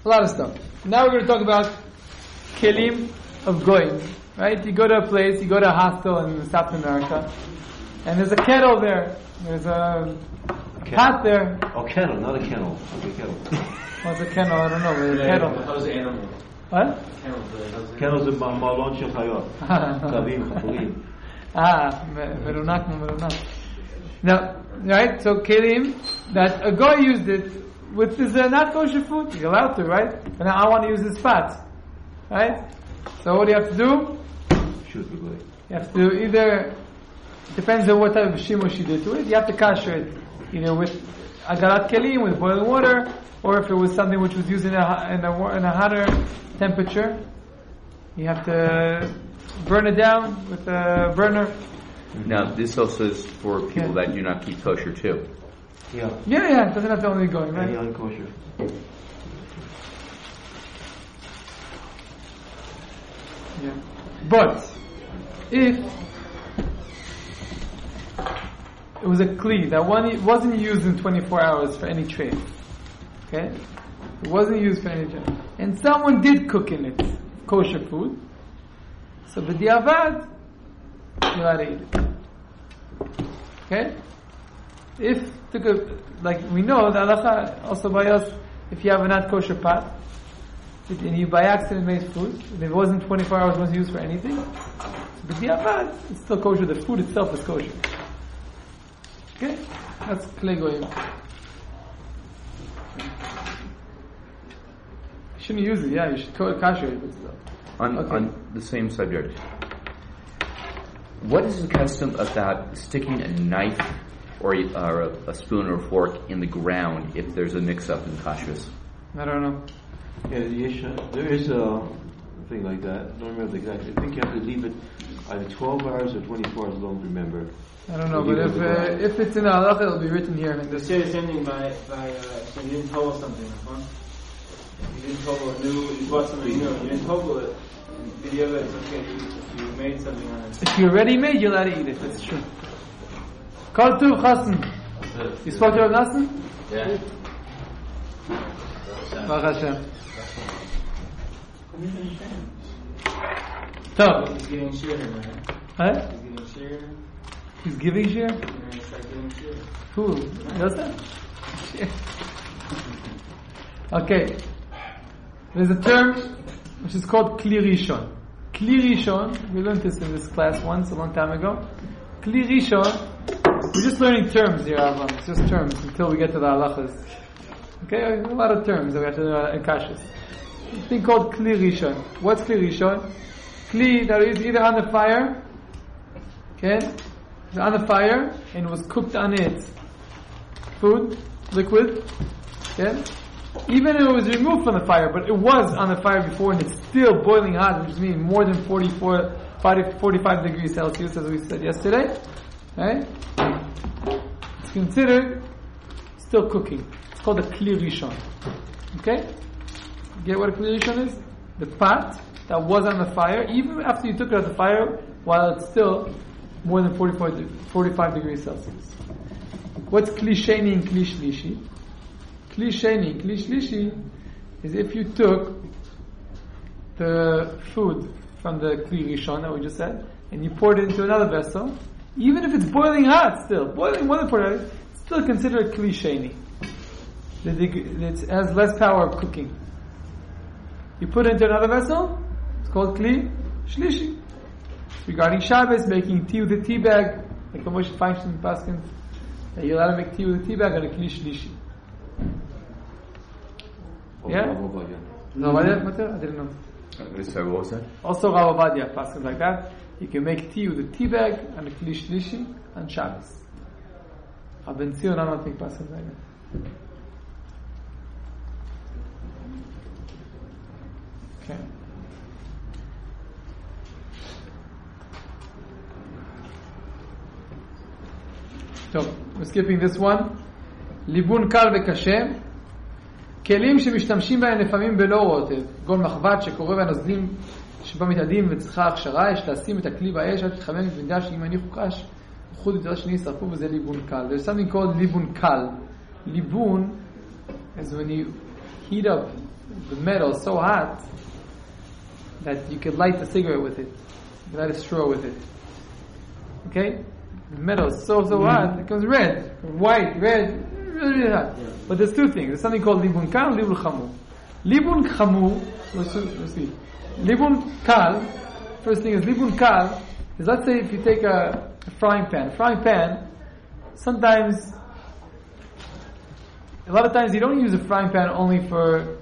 A lot of stuff. Now we're going to talk about kelim of goyim. Right? You go to a place, you go to a hostel in South America, and there's a kettle there. There's a pot there. Oh, kettle, not a kennel. Okay, kettle. What's a kennel? I don't know. There's a kettle. How's the animal? What? Kennels in Malon Shel Chayot. Kavim, Chapurim. Merunak. Now, right? So kelim, that a guy used it with his not kosher food. You're allowed to, right? But now I want to use this pot, right? So what do you have to do? Shoot the guy. You have to either, depends on what type of shimush you did to it. You have to kasher it either with agarat kelim, with boiling water, or if it was something which was used in a hotter temperature, you have to burn it down with a burner. Now, this also is for people that do not keep kosher too. Yeah. Yeah. It doesn't have to only go, right? Any unkosher. Yeah. But if it was a kli that wasn't used in 24 hours for any trade, okay? It wasn't used for any trade, and someone did cook in it kosher food, so b'diavad you're allowed to eat it. Okay? If like we know the halacha also by us, if you have a not kosher pot and you by accident made food, and it wasn't 24 hours, wasn't used for anything, but it's still kosher. The food itself is kosher. Okay, that's klei goyim. You shouldn't use it. Yeah, you should kasher it. On the same subject, what is the custom about sticking a knife or a spoon or a fork in the ground if there's a mix-up in kashrus? I don't know. Yeah, there is a thing like that. I don't remember the exact. I think you have to leave it either 12 hours or 24 hours. I don't remember. I don't know, but if it's in the halacha, it'll be written here. They say the same thing by so you didn't toggle something, huh? You didn't toggle you bought something new, you didn't toggle it. Video it's okay, you made something on it. If you already made, you'll allowed to eat it, that's true. Kol Tuv Chassan. You spoke to Rav Nassim? Yeah. Baruch Hashem. So, He's getting shear, man. Huh? He's getting shear. He's giving share? You're going to start getting shear. Who? Yosef? Okay. There's a term which is called Kli Rishon. Kli Rishon, we learned this in this class once, a long time ago. Kli Rishon, we're just learning terms here, Avram. It's just terms until we get to the halachas. Okay, a lot of terms that we have to learn in Kashas. A thing called Kli Rishon. What's Kli Rishon? Kli that is either on the fire, okay? It's on the fire and was cooked on it. Food, liquid, okay? Even if it was removed from the fire, but it was on the fire before and it's still boiling hot, which means more than 45 degrees Celsius, as we said yesterday, right? It's considered still cooking. It's called a Kli Rishon. Okay? Get what a Kli Rishon is? The pot that was on the fire, even after you took it out of the fire, while it's still more than 45 degrees Celsius. What's Kli Sheni and Kli Shlishi? Kli Shlishi is if you took the food from the Kli Rishon that we just said, and you poured it into another vessel, even if it's boiling hot still, boiling more than 40 hours, it's still considered Kli Sheni. It has less power of cooking. You put it into another vessel, it's called Kli Shlishi. Regarding Shabbos, making tea with a tea bag, like the Moshe Feinstein Paskin, you're allowed to make tea with a tea bag on a Kli Shlishi. Yeah? No, I didn't know. Sorry, what was that? Also, Rav Ovadia passes like that. You can make tea with a tea bag and a Kli Shlishi on Shabbos. Ben Zion, I don't think passes like that. Okay. So, we're skipping this one. ליבון קל וקשה. כלים שמשתמשים בהם לפעמים בלא רוטב, גול מחבת שקורא והנוזלים שבה מתאדים וצריכה הכשרה, יש לשים את הכלי באש עד שתחמם במידה שאם יניחו קש חוץ יותר שני ישרפו, וזה ליבון קל. There's something called ליבון קל. ליבון is when you heat up the metal is so hot that you could light a cigarette with it. You could light a straw with it. Okay? The metal is so hot, it becomes red, white, red, really hot. Yeah. But there's two things. There's something called libun kal and libun chamur. Libun chamur, let's see. Libun kal, first thing is libun kal, is let's say if you take a frying pan, sometimes, a lot of times you don't use a frying pan only for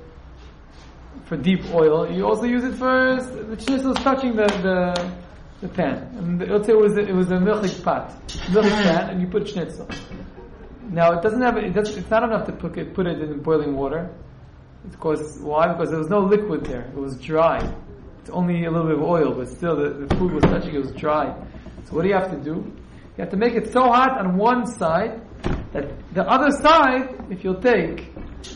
deep oil. You also use it for the chisels touching the pan. And let's say it was a milchig pan, and you put schnitzel. Now it's not enough to put it in boiling water. Why? Because there was no liquid there. It was dry. It's only a little bit of oil, but still the food was touching. It was dry. So what do you have to do? You have to make it so hot on one side that the other side, if you'll take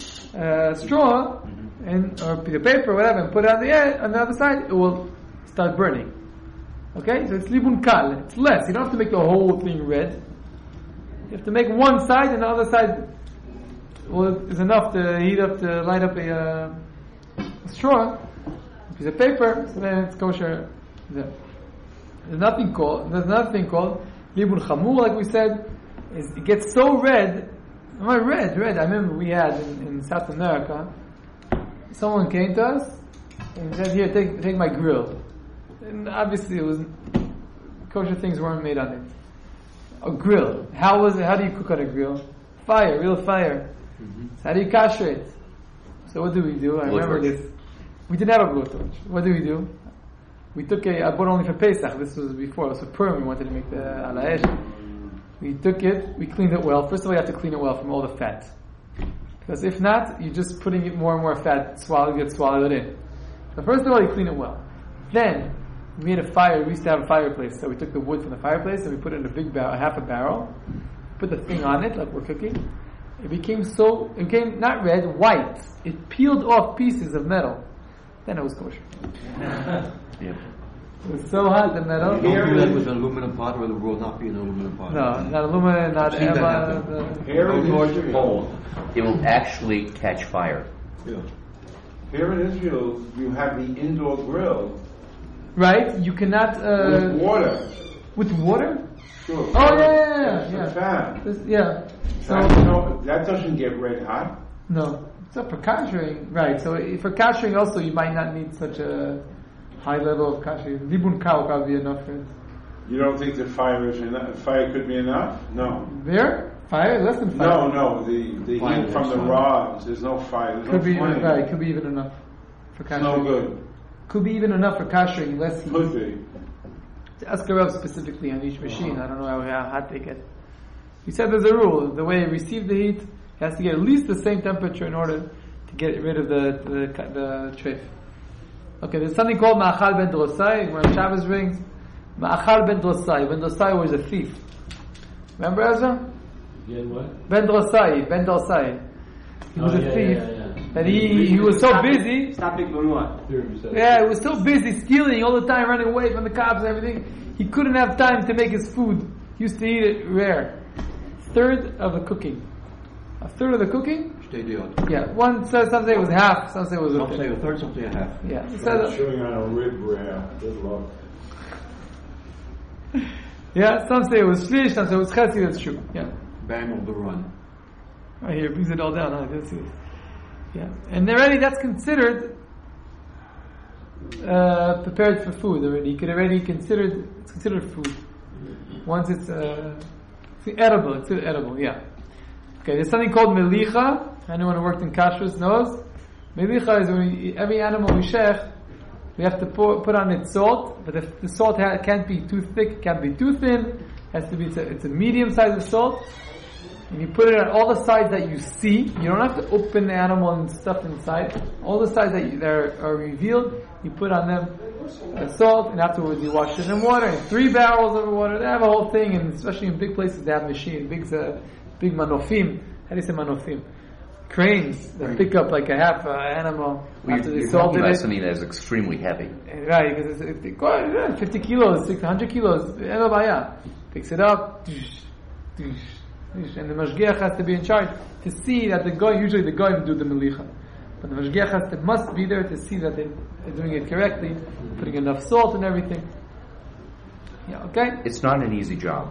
straw or a piece of paper or whatever and put it on the other side, it will start burning. Okay? So it's libun kal. It's less. You don't have to make the whole thing red. You have to make one side and the other side is enough to light up a straw, a piece of paper, so then it's kosher there. There's another thing called libun chamur, like we said, is it gets so red. Red. I remember we had in South America, someone came to us and said, "Here, take my grill." And obviously, it was kosher things weren't made on it. A grill. How do you cook on a grill? Fire, real fire. So how do you kasher it? So what do we do? I remember this. We didn't have a blowtorch. What do? We took I bought only for Pesach. This was before. It was for Purim. We wanted to make the alaesh. We took it. We cleaned it well. First of all, you have to clean it well from all the fat. Because if not, you're just putting it more and more fat. Gets swallowed in. So first of all, you clean it well. Then we made a fire. We used to have a fireplace. So we took the wood from the fireplace and we put it in a big barrel, half a barrel. Put the thing on it like we're cooking. It became not red, white. It peeled off pieces of metal. Then it was kosher. Yeah. It was so hot, the metal. Don't do that with an aluminum pot, or it will not be an aluminum pot. No, not aluminum, not I've seen that ever. happen. Here in Israel, It will actually catch fire. Yeah. here in Israel, you have the indoor grill Right? You cannot. with water. With water? Sure. Oh, That's yeah. a fan. Yeah. So, That doesn't get red hot. no. So for kashering, right. So for kashering also, you might not need such a high level of kashering. Libun kal will probably be enough for it. You don't think the fire is enough? Fire could be enough? No. There? Fire? Less than fire. No. The Fire heat from is the fine. rods. There's no fire. There's Could be no even flame. right. Could be even enough for It's kashering. no good. Could be even enough for kashering, less heat. Could be. To ask Rav specifically on each machine. I don't know how hot they get. He said there's a rule. The way it receives the heat, it has to get at least the same temperature in order to get rid of the treif. Okay, there's something called Ma'achal ben Drosai, where Shabbos rings. Ma'achal ben Drosai. Ben Drosai was a thief. Remember Ezra? Again, what? Ben Drosai. He was a thief. Yeah. And he was so busy. Stopping from what? Yeah, he was so busy stealing all the time, running away from the cops and everything. He couldn't have time to make his food. He used to eat it rare. Third of the cooking. A third of the cooking? Stay deal. Yeah. One says some say it was half, some say it was a Some say third. a third, some say a half. Yeah. He said, Chewing on a rib rare. Good luck. yeah, some say it was shlish, some say it was chesed, that's true. Yeah. Bang on the run. Right here, brings it all down. Huh? Let's see. Yeah. And already that's considered prepared for food already. You could already it's considered food. Once it's edible, it's still edible, yeah. Okay, there's something called melicha. Anyone who worked in kashrus knows. Melicha is when every animal we shech, we have to put on it salt, but if the salt can't be too thick, can't be too thin, has to be it's a medium size of salt. And you put it on all the sides that you see. You don't have to open the animal and stuff inside. All the sides that are revealed, you put on them salt, and afterwards you wash it in water, and 3 barrels of water. They have a whole thing, and especially in big places they have machines, big manofim. How do you say manofim? Cranes that pick up like a half animal after they You're salted talking about it. something that is extremely heavy. Right, because it's 50 kilos, 600 kilos, picks it up, and the mashgiach has to be in charge to see that usually the goyim do the melicha. But the Mashgiach must be there to see that they're doing it correctly, putting enough salt and everything. Yeah, okay? It's not an easy job.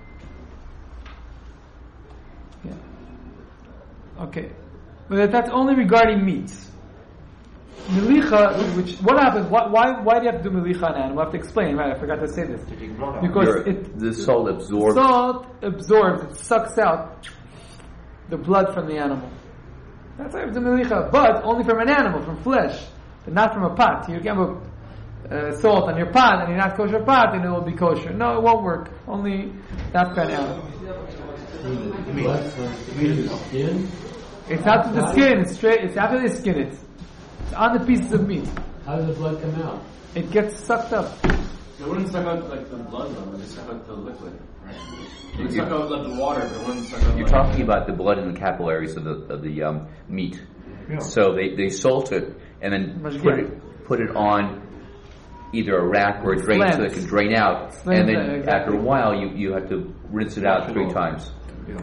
Yeah. Okay. But that's only regarding meats. Melicha, what happens? Why do you have to do melicha on animal? I have to explain, right? I forgot to say this. Because the salt absorbs. It sucks out the blood from the animal. That's why you have to do melicha. But only from an animal, from flesh, but not from a pot. You can't put salt on your pot and you're not kosher pot and it will be kosher. No, it won't work. Only that kind of animal. It's after the skin. It's straight. It's after they skin it. It's on the pieces of meat. How does the blood come out? It gets sucked up. It wouldn't suck out like the blood though, it would suck out the liquid, right? It would suck out like the water, but it wouldn't suck out You're talking about the blood in the capillaries of the meat. Yeah. So they salt it and then put it on either a rack or a drain so it can drain out. And then after a while you have to rinse it out 3 times. Yeah.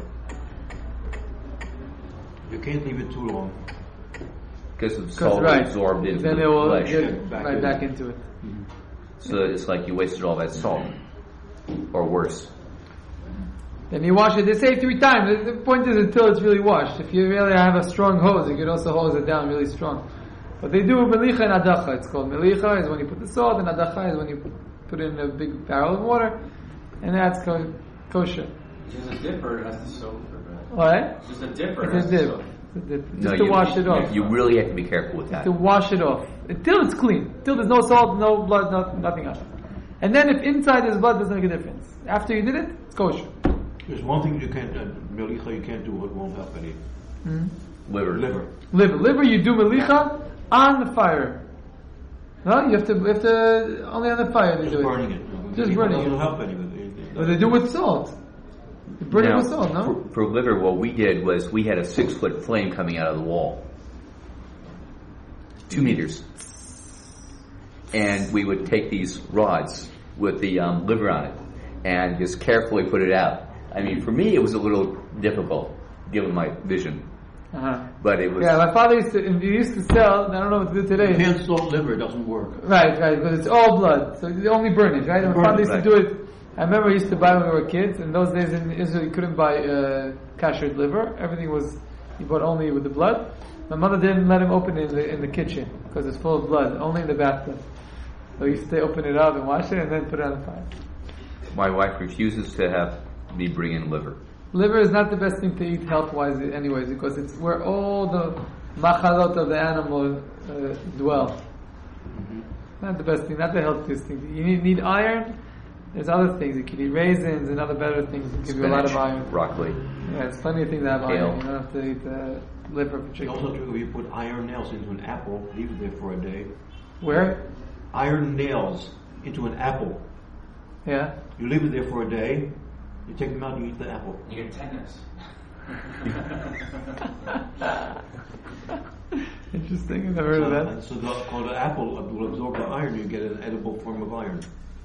You can't leave it too long. Because the salt is absorbed into then the it will flesh. get right back into it. Mm-hmm. So it's like you wasted all that salt. Or worse. Then you wash it. They say 3 times. The point is until it's really washed. If you really have a strong hose, you could also hose it down really strong. But they do melicha and adacha. It's called melicha is when you put the salt, and adacha is when you put it in a big barrel of water, and that's kosher. Just a dip or it has to soak for bread? What? Just a dip or It's a dip. Just to wash it off. You really have to be careful with that. To wash it off. Until it's clean. Until there's no salt, no blood, nothing else. And then if inside there's blood, doesn't make a difference. After you did it, it's kosher. There's one thing you can't melicha you can't do what won't help any. Liver. Liver you do melicha on the fire. No, you have to only on the fire they do it. Burning it. Just burning it. It doesn't help any. But they do it with salt. They burn it with salt, no? For liver, what we did was we had a 6-foot flame coming out of the wall. 2 meters. And we would take these rods with the liver on it and just carefully put it out. I mean, for me, it was a little difficult, given my vision. Uh-huh. But it was... Yeah, my father used to sell, I don't know what to do today. You can't salt liver, it doesn't work. Right, but it's all blood, so you only burn it, right? And my father used to do it. I remember I used to buy when we were kids. In those days in Israel, you couldn't buy kasher liver. Everything was, you bought only with the blood. My mother didn't let him open it in the kitchen because it's full of blood, only in the bathtub. So he used to open it up and wash it and then put it on the fire. My wife refuses to have me bring in liver. Liver is not the best thing to eat health-wise anyways, because it's where all the machalot of the animal dwell. Mm-hmm. Not the best thing, not the healthiest thing. You need iron. There's other things. You can eat raisins and other better things that give you a lot of iron. Broccoli. Yeah, there's plenty of things that have iron. You don't have to eat liver for It's chicken. also true if you put iron nails into an apple, leave it there for a day. Where? Iron nails into an apple. Yeah. You leave it there for a day, you take them out and you eat the apple. You get tetanus. Interesting. I've never heard of that. So the apple will absorb the iron, you get an edible form of iron.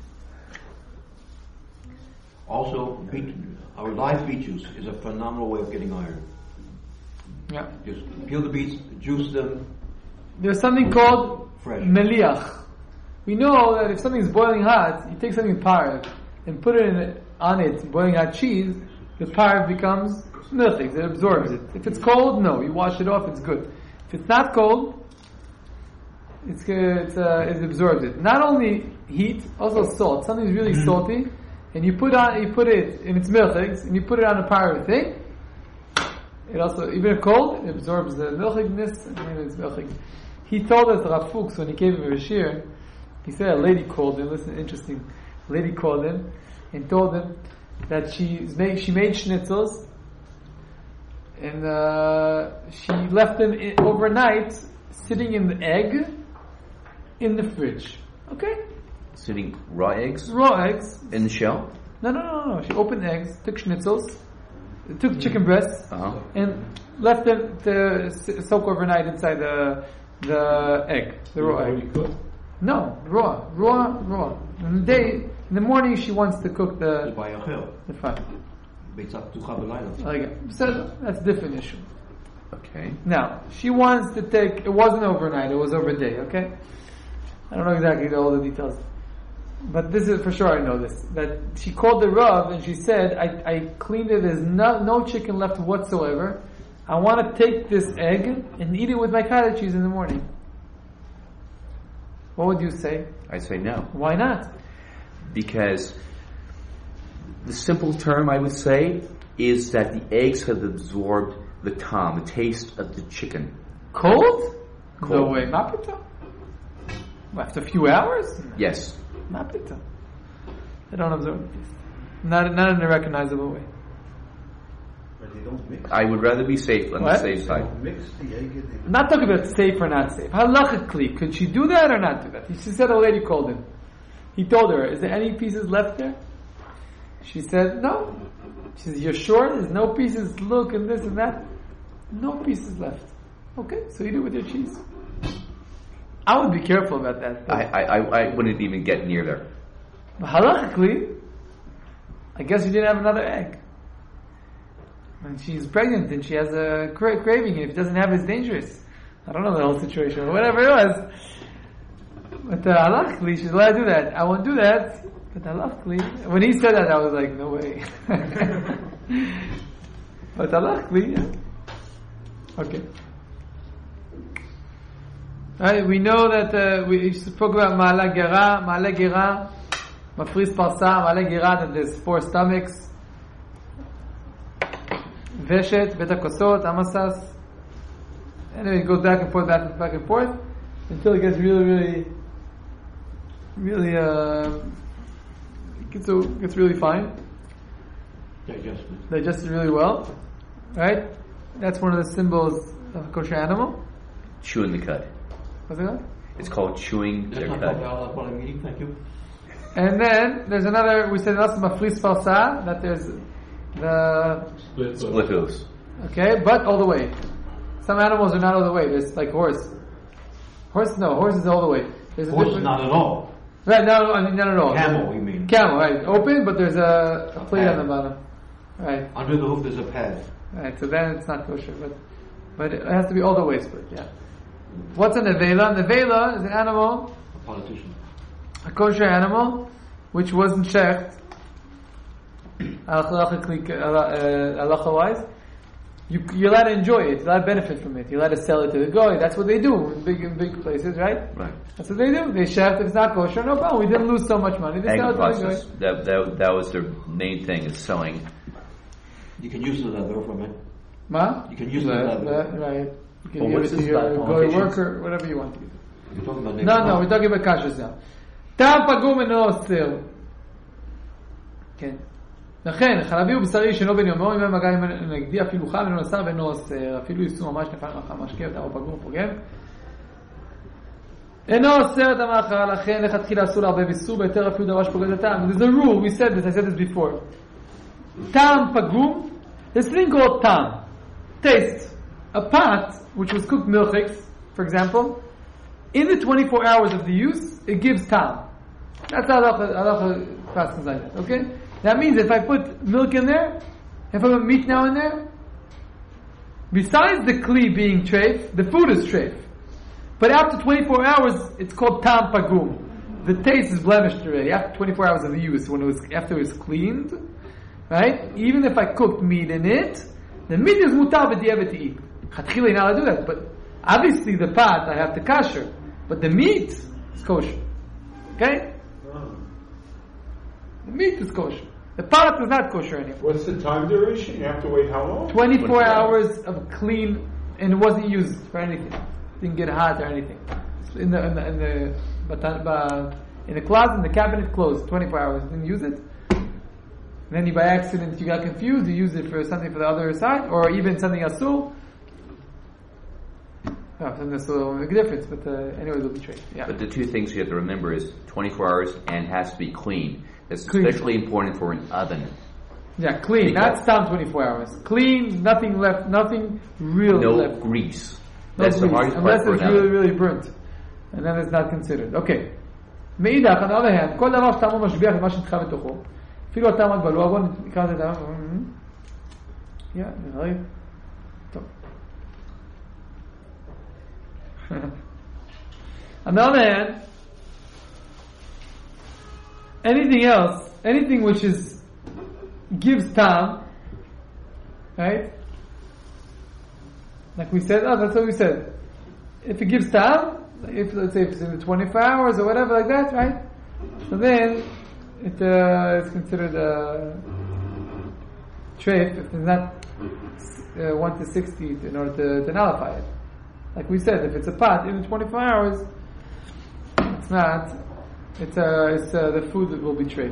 Also, our live beet juice is a phenomenal way of getting iron. Yeah. Just peel the beets, juice them. There's something called Fresh. meliach. We know that if something's boiling hot, you take something parv and put it on it, boiling hot cheese, the parv becomes milchig. It absorbs it. If it's cold, no. You wash it off, it's good. If it's not cold, it absorbs it. Not only heat, also salt. Something's really salty, and you put it in its milchig, and you put it on a parv thing. It also, even if cold, it absorbs the milchigness, and then it's milchig. He told us, Rav Fuchs, when he gave him a shir, he said a lady called him. Listen, interesting. A lady called him and told him that she made schnitzels, and she left them overnight, sitting in the egg in the fridge. Okay. Sitting raw eggs Raw eggs. in the shell. No. She opened eggs, took schnitzels, took chicken breasts, Uh-huh. and left them to soak overnight inside the egg, the raw egg. No, raw. In the morning she wants to cook the fat. So that's a different issue. Okay. Now, she wants to take, it wasn't overnight, it was over a day, okay? I don't know exactly all the details. But this is, for sure I know this, that she called the Rav and she said, I cleaned it, there's no chicken left whatsoever. I want to take this egg and eat it with my cottage cheese in the morning. What would you say? I say no. Why not? Because the simple term I would say is that the eggs have absorbed the the taste of the chicken. Cold? Cold. No way. Mapita? After a few hours? Yes. Mapita. They don't absorb the taste. Not in a recognizable way. But they don't mix. I would rather be safe on the safe side. Mix the egg in I'm not talking about safe or not safe. Halachically, could she do that or not do that? She said a lady called him. He told her, is there any pieces left there? She said, no. She says, you're sure? There's no pieces, look, and this and that. No pieces left. Okay, so you do it with your cheese. I would be careful about that. I wouldn't even get near there. But halachically, I guess you didn't have another egg. When she's pregnant and she has a craving, and if it doesn't have it, it's dangerous. I don't know the whole situation, or whatever it was. But halachically, she's allowed to do that. I won't do that. But halachically, when he said that, I was like, no way. But halachically, yeah. Okay. Right, we know that we spoke about Ma'ala Gera, Mafris Parsa, Ma'ala Gera, that there's 4 stomachs. Veshet, Beta Kosot, Amasas. Anyway, it goes back and forth, until it gets really gets really fine. Digested really well. Right? That's one of the symbols of a kosher animal. Chewing the cud. What's it called? It's called chewing their cud. Thank you. And then there's another, we said also Mafris Parsa, that there's the Split hooves. okay, but all the way. Some animals are not all the way. There's like horse. Horse is all the way. There's Horse is not at all. Right, no, I mean not at all. Camel, you mean? Camel, right. Open, but there's a plate on the bottom. Right. Under the hoof there's a pad. Right, so then it's not kosher, but it has to be all the way split, yeah. What's a nevela? Nevela is an animal, A politician. a kosher animal, which wasn't checked, halacha-wise. You're allowed to enjoy it, you're allowed to benefit from it, you're allowed to sell it to the goy. That's what they do in big places, right? Right. That's what they do. They check if it's not kosher, no problem. We didn't lose so much money. They sell it to the Process. goy. That was their main thing, is selling. You can use the leather from it. Ma? You can use the leather. Right. You can Well, give what's it to this your about goy politicians? worker, whatever you want to give. You're talking about No, we're talking about kashrus now. טעם פגום אינו אוסר. כן. לכן, חלבי ובשרי שאינו בן יומו, אם מגע עם נגדי אפילו חם אינו אסר ואינו אוסר. אפילו איסור ממש נפל מאכל משקה, טעם פגום ופוגם. אינו אוסר את המאכל, לכן לכתחילה אסור להרבה ביסור, ביותר אפילו דבר שפוגע את הטעם. There's a rule, we said this, I said this before. טעם פגום, there's a thing called טעם. Taste. A pot, which was cooked milchiks, for example, in the 24 hours of the use, it gives tam. That's halacha passes like that. Okay? That means if I put milk in there, if I put meat now in there, besides the kli being treif, the food is treif. But after 24 hours, it's called tam pagum. The taste is blemished already after 24 hours of the use. After it was cleaned, right? Even if I cooked meat in it, the meat is mutar b'diavad to eat. Chatchila, you're not allowed to do that, but obviously the pot I have to kasher, but the meat is kosher. Okay? The meat is kosher. The pot is not kosher anymore. What's the time duration? You have to wait how long? 24 hours of clean, and it wasn't used for anything. Didn't get hot or anything. In the closet, in the cabinet, closed. 24 hours. Didn't use it. And then by accident you got confused. You used it for something for the other side, or even something asur. No, something asur will make a difference. But anyway, it'll be trade. Yeah. But the two things you have to remember is 24 hours and has to be clean. That's Clean. especially important for an oven. Yeah, clean. Not stop 24 hours. Clean, nothing left, nothing real No left. grease. No That's the grease, hardest part unless for it's an really, oven. really burnt. And then it's not considered. Okay. מאידך, on the other hand, כל דבר שטעמו משביח למה שנדחה בתוכו, אפילו הטעם הגבלו, בואו נקרא את הטעם. טוב. On the other hand, anything else, anything which gives tam, right? Like we said, that's what we said. If it gives tam, if let's say if it's in the 24 hours or whatever like that, right? So then it is considered a treif if it's not 1 to 60 in order to nullify it. Like we said, if it's a pot in 24 hours, it's not. It's the food that will be treif.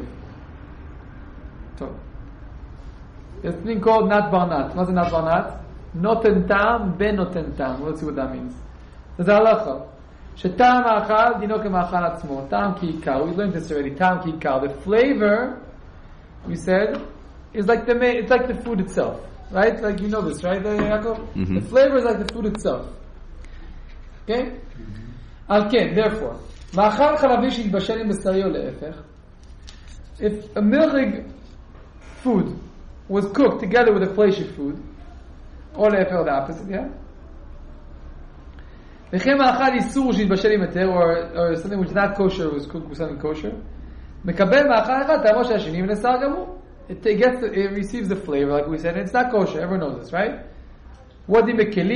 So it's being called not barnat. What's a not barnat? Noten tam ben noten tam. Let's see what that means. There's a halacha. Shetam ha'achal dino k'ma'achal atzmo. Tam ki yikar. We learned this already. Tam ki yikar. The flavor, we said, is like it's like the food itself, right? Like you know this, right, Yaakov? Mm-hmm. The flavor is like the food itself. Okay. Okay. Therefore, ma'achal chalavi sheitbashel im b'sario le'efech. If a milchig food was cooked together with a fleshy food, or le'efech, the opposite, yeah. Or something which is not kosher was cooked with something kosher. It receives the flavor, like we said, and it's not kosher. Everyone knows this, right? Also,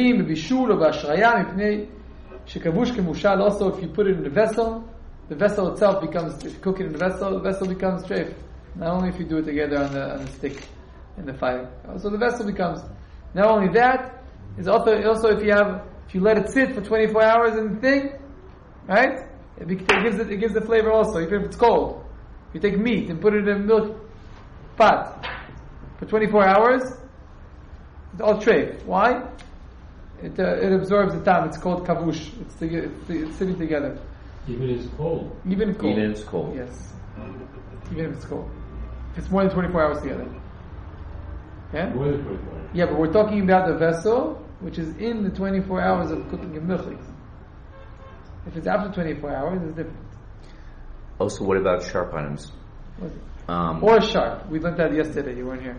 if you put it in the vessel itself becomes, if you cook it in the vessel becomes treif. Not only if you do it together on the stick in the fire. So the vessel becomes. Not only that, is also if you let it sit for 24 hours in the thing, right? It gives the flavor also, even if it's cold. If you take meat and put it in a milk pot for 24 hours, it's all treif. Why? It absorbs the time. It's called kavush. It's sitting together. Even if it's cold. Even if cold. Even if it's cold. Yes. Even if it's cold. If it's more than 24 hours together. Yeah? More than 24 hours. Yeah, but we're talking about the vessel which is in the 24 hours of cooking in milchig. If it's after 24 hours, it's different. Also, what about sharp items? Or sharp. We learned that yesterday. You weren't here.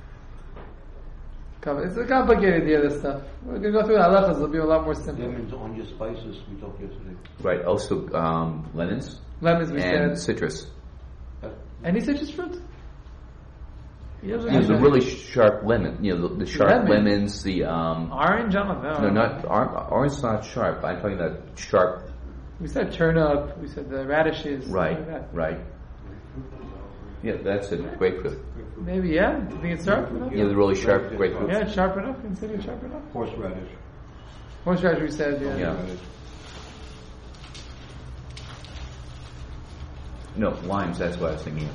It's a complicated, the other stuff. We're going to go through the halachas. It'll be a lot more simple. Lemons on your spices, we talked yesterday. Right. Also, lemons. Lemons, we and said. Citrus. Any citrus fruit? The really sharp lemon. The sharp lemons. The orange. I don't know. No, not orange. Is not sharp. I'm talking about sharp. We said turnip. We said the radishes. Right. Right. Yeah, that's it. Grapefruit. Maybe, yeah. Do you think it's sharp enough? Yeah, the really sharp grapefruit. Yeah, it's sharp enough. Consider it sharp enough. Horseradish. Horseradish, we said. Yeah. No, limes. That's what I was thinking.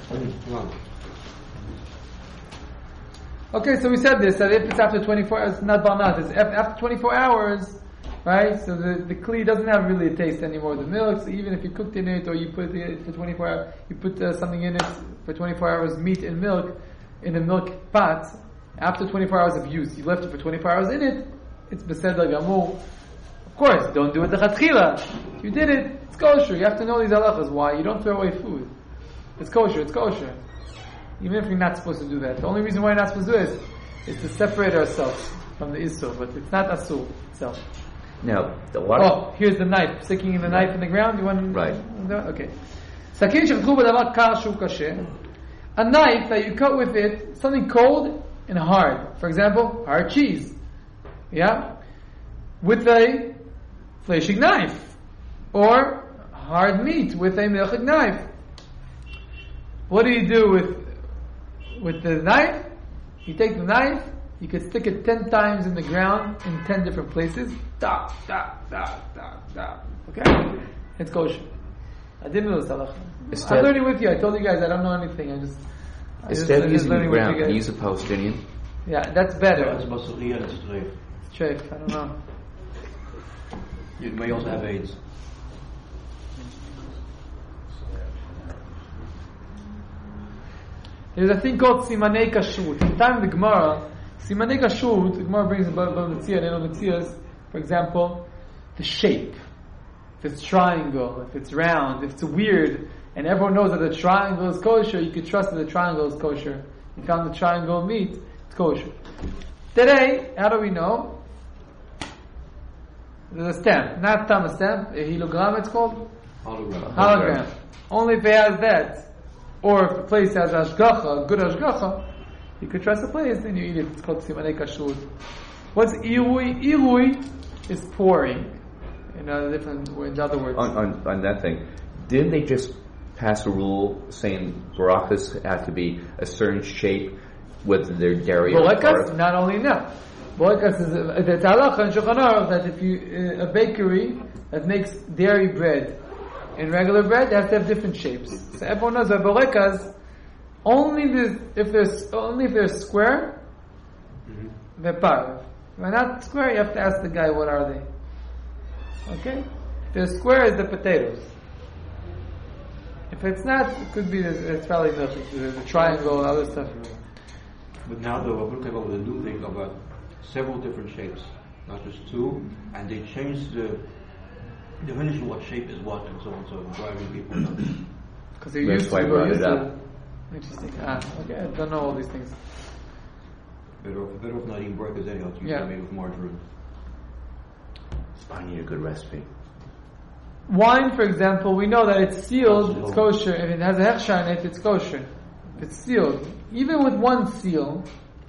Okay, so we said this, that if it's after 24 hours, it's not banat, it's after 24 hours, right? So the kli doesn't have really a taste anymore of the milk, so even if you cooked in it, or you put it for 24 hours, you put something in it for 24 hours, meat and milk, in a milk pot, after 24 hours of use, you left it for 24 hours in it, it's beseder gamur. Of course, don't do it the chatchila. If you did it, it's kosher. You have to know these halachas. Why? You don't throw away food. It's kosher. Even if you're not supposed to do that. The only reason why you're not supposed to do it is to separate ourselves from the Isur, but it's not Asur itself. Now, here's the knife. Sticking the knife in the ground. You want right. Okay. A knife that you cut with it, something cold and hard. For example, hard cheese. Yeah? With a fleshig knife. Or hard meat with a milchig knife. What do you do with the knife? You take the knife, you could stick it 10 times in the ground in 10 different places. Da, da, da, da, da. Okay? It's kosher. I didn't know this halacha. I'm learning with you. I told you guys I don't know anything. Instead of using the ground, can you use a Palestinian? Yeah, that's better. It's basiliya and it's treif. Treif, I don't know. You may also have AIDS. There's a thing called Simanei Kashrut. In the time of the Gemara, Simanei Kashrut, the Gemara brings about Metzias, for example, the shape. If it's triangle, if it's round, if it's weird, and everyone knows that the triangle is kosher, you can trust that the triangle is kosher. You found the triangle meat, it's kosher. Today, how do we know? There's a stamp, not thumb, a stamp, a hologram it's called? Hologram. Only if it has that, or if the place has ashgacha, good ashgacha, you could trust the place, then you eat it. It's called simanei kashrut. What's irui? Irui is pouring. In other words. On that thing, didn't they just pass a rule saying barachas have to be a certain shape with their dairy? Borekas, not only now. Borekas is the halacha in Shulchan Aruch that if you a bakery that makes dairy bread and regular bread, they have to have different shapes. So everyone knows that borekas only if they're square, they're par. If they're not square, you have to ask the guy what are they. Okay, if they're square, is the potatoes. If it's not, it could be it's probably the triangle and other stuff. But now the new thing about several different shapes, not just two, and they changed the definition of what shape is what and so on, so driving people nuts. Because they're used to. Interesting. Okay, I don't know all these things. Better off not eating burgers anyhow. You made with margarine. I need a good recipe. Wine, for example, we know that it's sealed, it's kosher. If it has a hechsher in it, it's kosher. If it's sealed, even with one seal,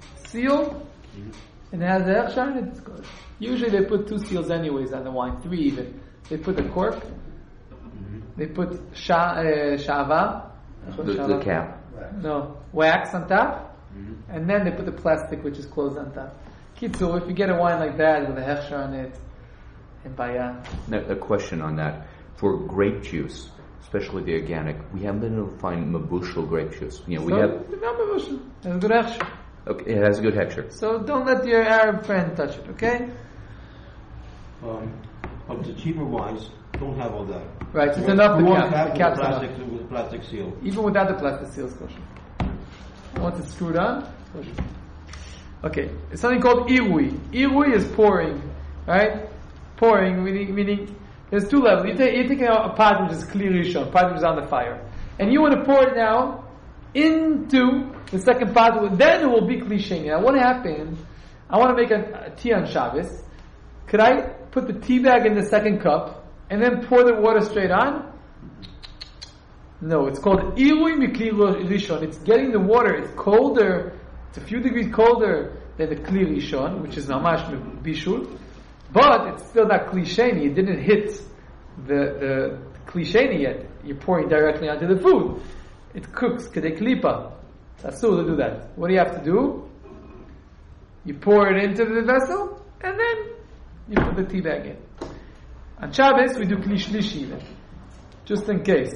and it has a hechsher in it, it's kosher. Usually they put 2 seals anyways on the wine, 3 even. They put the cork, they put shava, the cap. No, wax on top, and then they put the plastic which is closed on top. Kitzu, if you get a wine like that with a hechsher on it, now, a question on that. For grape juice, especially the organic, we haven't been able to find mabushal grape juice. We have. Not mabushal. It has a good hechsher. Okay, it has a good hechsher. So don't let your Arab friend touch it, okay? But the cheaper wines don't have all that. Right, it's enough the cap. With the plastic seal. Even without the plastic seal, it's kosher. Once it's screwed on, it's kosher. Okay, it's something called irui. Irui is pouring, right? Pouring, meaning there's 2 levels. You're taking a pot which is kli rishon, a pot which is on the fire, and you want to pour it now into the second pot. Then it will be kli sheni. Now, what happened? I want to make a tea on Shabbos. Could I put the tea bag in the second cup and then pour the water straight on? No, it's called irui mikli rishon. It's getting the water. It's colder. It's a few degrees colder than the kli rishon, which is mamash bishul. But it's still not kli sheni. It didn't hit the kli sheni yet. You're pouring directly onto the food. It cooks kedei klipa. It's asur to do that. What do you have to do? You pour it into the vessel, and then you put the tea bag in. On Shabbos, we do kli shlishi even, just in case.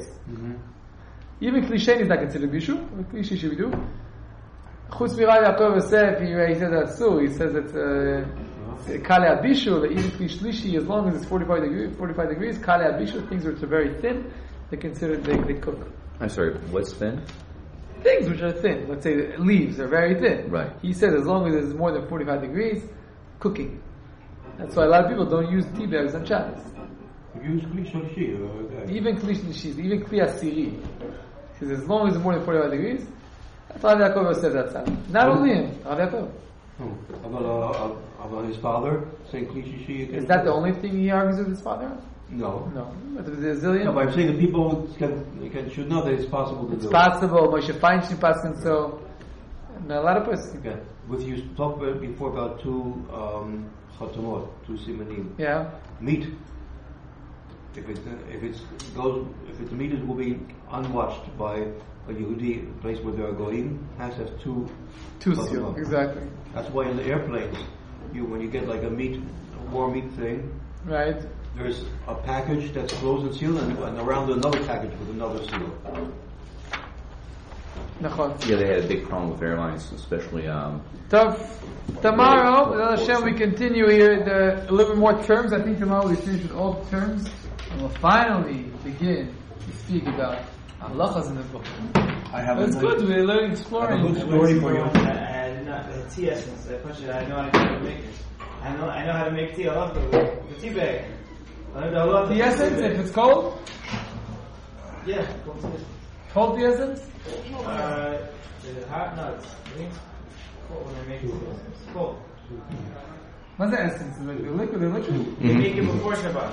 Even kli sheni is not considered bishu. What kli shlishi we do? Chutz mirai Yaakov Yosef, he says asur. He says it's Kale Abishu, even Kli Shlishi, as long as it's 45 degrees, Kale Abishu, things which are very thin, they cook. I'm sorry, what's thin? Things which are thin. Let's say leaves are very thin. Right. He said as long as it's more than 45 degrees, cooking. That's why a lot of people don't use tea bags on Shabbos. Use Kli Shlishi. Even Kli Shlishi, even Kli Asiri. He says as long as it's more than 45 degrees, that's why Yaakov says that. Not only him, Yaakov. About his father saying Kli Shlishi. Is that the only thing he argues with his father? No. But there's a zillion. No, but I'm saying that people should know that it's possible to do it. It's possible. Moshe Feinstein passing so. And a lot of person. Okay. With you talked before about 2 chatamot, 2 simanim. Yeah. Meat. If the meat will be unwatched by a Yehudi place where there are goyim, has to have 2 seals. Exactly. That's why in the airplanes, when you get like a warm meat thing, right? There's a package that's closed and sealed, and around another package with another seal. Yeah, they had a big problem with airlines, especially. Tomorrow, Hashem, we continue here a little bit more terms. I think tomorrow we finish with all the terms, and we'll finally begin to speak about halachas in the book. It's good. We're learning, exploring. I have a good story for you. The tea essence. I know how to make it. I know how to make tea. I love the tea bag. The essence, if it's cold? Yeah, cold the essence? The hot nuts. Cold when I make it. It's cold. מה זה essence? liquid. They make it before Shabbat.